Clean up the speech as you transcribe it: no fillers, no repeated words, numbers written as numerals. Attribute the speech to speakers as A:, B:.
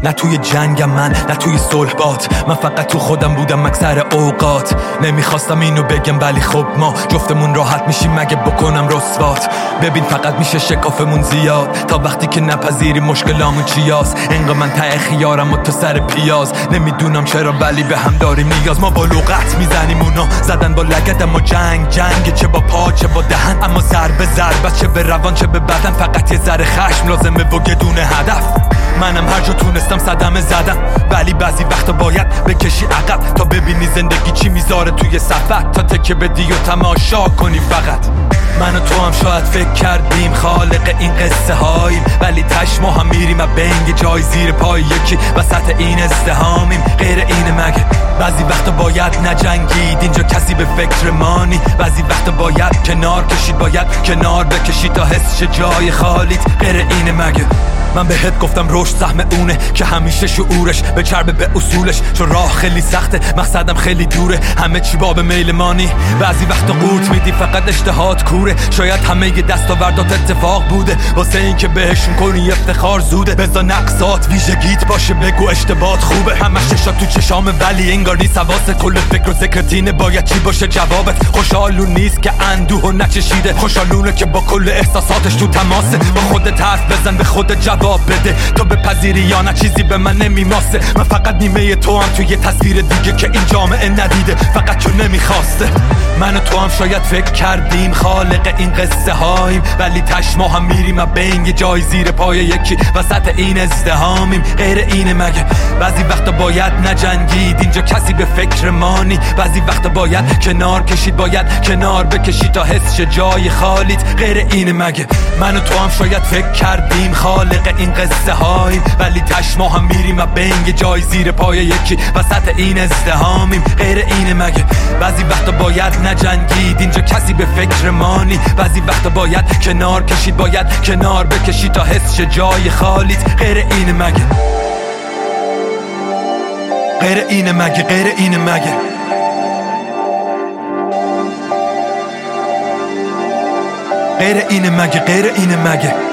A: نه توی جنگم من، نه توی صلح بات، من فقط تو خودم بودم اکثر اوقات. نمیخواستم اینو بگم ولی خب ما جفتمون راحت میشیم مگه بکنم رسوات. ببین فقط میشه شکافمون زیاد تا وقتی که نپذیری مشکلامون چیاست. انقدر من ته خیارم و تو سر پیاز، نمیدونم چرا ولی به هم داریم نیاز. ما با لغت میزنیم اونا زدن با لگد، اما جنگ چه با پا چه با دهن، اما ضربه چه به روان چه به بدن. فقط یه ذره خشم لازمه و یه دونه هدف. منم هر جا تونستم صدمه زدم، ولی بعضی وقتا باید بکشی عقب تا ببینی زندگی چی میذاره توی سفر، تا تکه بدی و تماشا کنی فقط. من و تو هم شاید فکر کردیم خالق این قصه هاییم، ولی تش ما هم میریم و بنگ جای زیر پای یکی وسط این ازدهامیم. غیر اینه مگه؟ بعضی وقتا باید نجنگید اینجا کسی به فکر مانی، بعضی وقتا باید کنار کشید، باید کنار بکشید تا حس شه جای خالیت. غیر اینه مگه؟ من بهت گفتم رشد سهم اونه که همیشه شعورش به چربه به اصولش، چون راه خیلی سخته مقصدم خیلی دوره، همه چی باب میل مانی. بعضی وقتا قورت میدی فقط اشتهات کوره، شاید همه ی دستاوردات اتفاق بوده واسه این که بهشون کنی افتخار زوده. بذار نقصات ویژگیت باشه بگو اشتباهات خوبه، همش چشات تو چشامه ولی انگار نیست حواست. کل فکر و ذکرتینه باید چی باشه جوابت. خوشحالون نیست که اندوه و نچشیده، خوشحالونه که با کل احساساتش تو تماسه. با خودت حرف بزن به خودت جواب بده تا بپذیری یا نه چیزی به من نمیماسه. من فقط نیمه تو هم توی یه تصویر دیگه که این جامعه ندیده، فقط چون نمیخواسته. من و تو هم شاید فکر کردیم خالق این قصه هاییم، ولی تش ما هم میریم و بین یه جای زیر پای یکی وسط این ازدهامیم. غیر اینه مگه؟ بعضی وقتا باید نجنگید اینجا کسی به فکر مانی، بعضی وقتا باید کنار کشید، باید کنار بکشید تا حس شه جای خالیت. غیر اینه مگه؟ من و تو هم شاید فکر کردیم خالق این قصه هاییم، ولی تش ما هم میریم و بین یه جای زیر پای یکی وسط این ازدهامیم. غیر اینه مگه؟ بعضی وقتا باید نجنگید اینجا کسی به فکر مانی، بعضی وقتا باید کنار کشید، باید کنار بکشید تا حس شه جای خالیت. غیر اینه مگه؟ غیر اینه مگه؟ غیر اینه مگه؟ غیر اینه مگه؟ غیر اینه مگه؟